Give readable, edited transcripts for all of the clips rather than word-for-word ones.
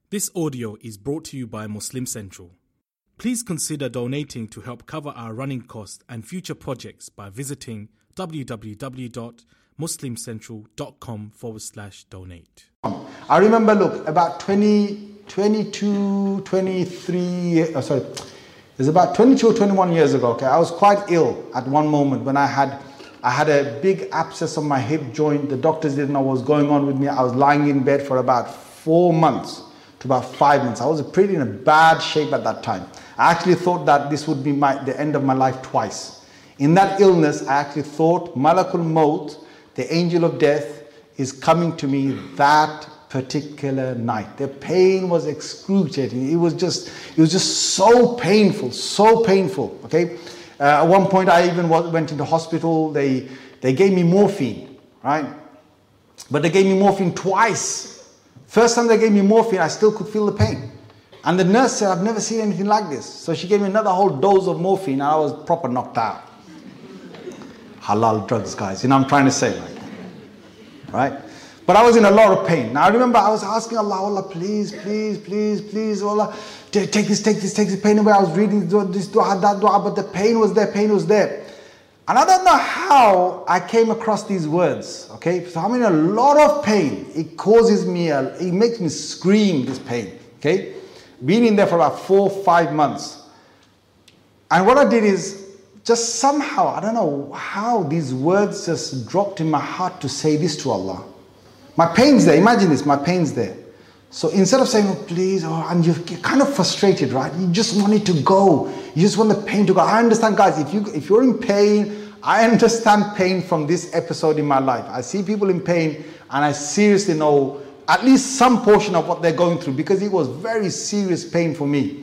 This audio is brought to you by Muslim Central. Please consider donating to help cover our running costs and future projects by visiting www.muslimcentral.com/donate. I remember, look, about 22 or 21 years ago, okay, I was quite ill at one moment when I had a big abscess on my hip joint. The doctors didn't know what was going on with me. I was lying in bed for about 4 months to about 5 months. I was pretty in a bad shape at that time. I actually thought that this would be the end of my life twice. In that illness, I actually thought Malakul Maut, the angel of death, is coming to me that particular night. The pain was excruciating. It was just so painful, okay? At one point, I even went into hospital. They gave me morphine, right? But they gave me morphine twice. First time they gave me morphine, I still could feel the pain. And the nurse said, I've never seen anything like this. So she gave me another whole dose of morphine, and I was proper knocked out. Halal drugs, guys. You know what I'm trying to say, right? But I was in a lot of pain. Now I remember I was asking Allah, please, Allah, take this pain away. I was reading this dua, that dua, but the pain was there. And I don't know how I came across these words, okay? So I'm in a lot of pain. It causes me, it makes me scream, this pain, okay? Been in there for about 4 or 5 months. And what I did is, just somehow, I don't know how these words just dropped in my heart to say this to Allah. My pain's there, imagine this, my pain's there. So instead of saying, oh please, and you're kind of frustrated, right? You just want it to go. You just want the pain to go. I understand, guys, if you're in pain, I understand pain from this episode in my life. I see people in pain and I seriously know at least some portion of what they're going through, because it was very serious pain for me.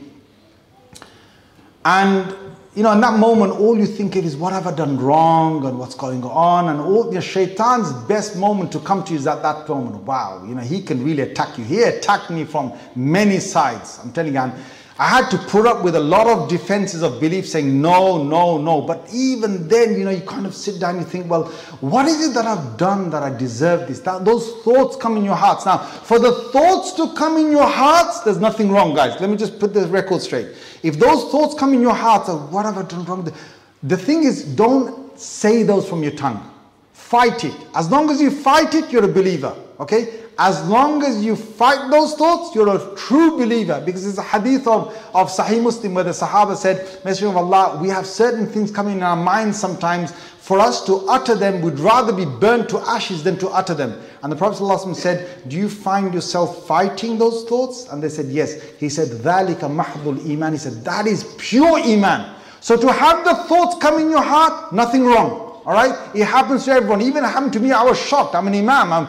And in that moment, all you think of is what have I done wrong and what's going on, and all Shaitan's best moment to come to you is at that moment. Wow, he can really attack you. He attacked me from many sides. I'm telling you, and I had to put up with a lot of defenses of belief saying no. But even then, you kind of sit down and you think, well, what is it that I've done that I deserve this? Those thoughts come in your hearts. Now, for the thoughts to come in your hearts, there's nothing wrong, guys. Let me just put the record straight. If those thoughts come in your heart of what have I done wrong, the thing is, don't say those from your tongue. Fight it. As long as you fight it, you're a believer. Okay? As long as you fight those thoughts, you're a true believer. Because there's a hadith of Sahih Muslim where the Sahaba said, Messenger of Allah, we have certain things coming in our minds sometimes. For us to utter them, we'd rather be burnt to ashes than to utter them. And the Prophet ﷺ said, do you find yourself fighting those thoughts? And they said, yes. He said, ذَلِكَ مَحْضُ الْإِيمَانِ. He said, that is pure iman. So to have the thoughts come in your heart, nothing wrong. All right, it happens to everyone. Even it happened to me. I was shocked. I'm an imam.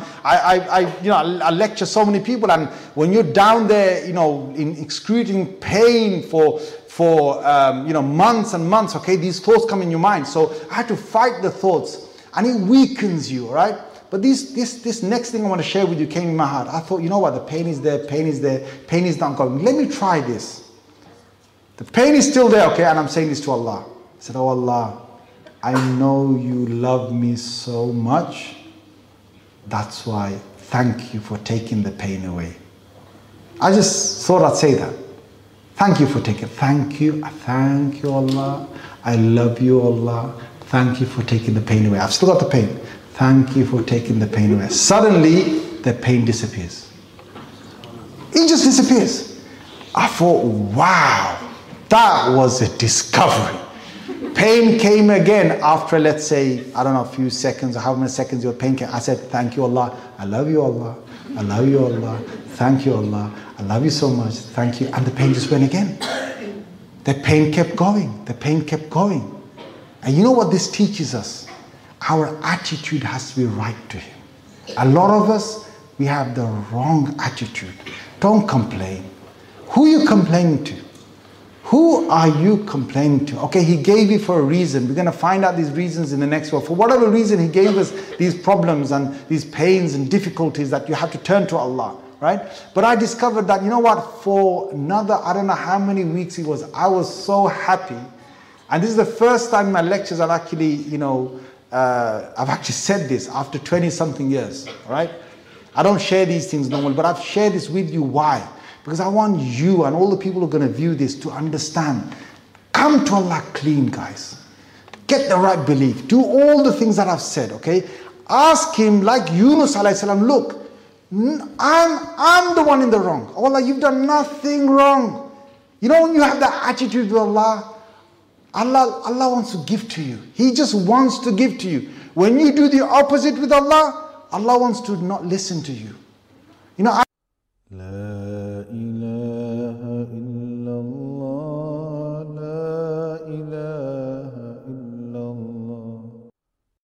I lecture so many people, and when you're down there, in excruciating pain for months and months. Okay, these thoughts come in your mind. So I had to fight the thoughts, and it weakens you. All right. But this next thing I want to share with you came in my heart. I thought, the pain is there. Pain is not going. Let me try this. The pain is still there. Okay, and I'm saying this to Allah. I said, oh Allah, I know you love me so much. That's why, thank you for taking the pain away. I just thought I'd say that. Thank you for taking, thank you Allah. I love you Allah. Thank you for taking the pain away. I've still got the pain. Thank you for taking the pain away. Suddenly, the pain disappears. It just disappears. I thought, wow, that was a discovery. Pain came again after, let's say, I don't know, a few seconds or how many seconds your pain came. I said, thank you Allah. I love you Allah. I love you Allah. Thank you Allah. I love you so much. Thank you. And the pain just went again. The pain kept going. The pain kept going. And you know what this teaches us? Our attitude has to be right to Him. A lot of us, we have the wrong attitude. Don't complain. Who are you complaining to? Who are you complaining to? Okay, He gave you for a reason. We're going to find out these reasons in the next one. For whatever reason He gave us these problems and these pains and difficulties, that you have to turn to Allah, right? But I discovered that, for another, I don't know how many weeks it was, I was so happy. And this is the first time in my lectures I've actually, I've actually said this after 20 something years, right? I don't share these things normally, but I've shared this with you. Why? Because I want you and all the people who are going to view this to understand. Come to Allah clean, guys. Get the right belief. Do all the things that I've said, okay? Ask Him like Yunus alayhi salam, look, I'm the one in the wrong. Oh Allah, you've done nothing wrong. You know, when you have that attitude with Allah wants to give to you. He just wants to give to you. When you do the opposite with Allah wants to not listen to you. You know,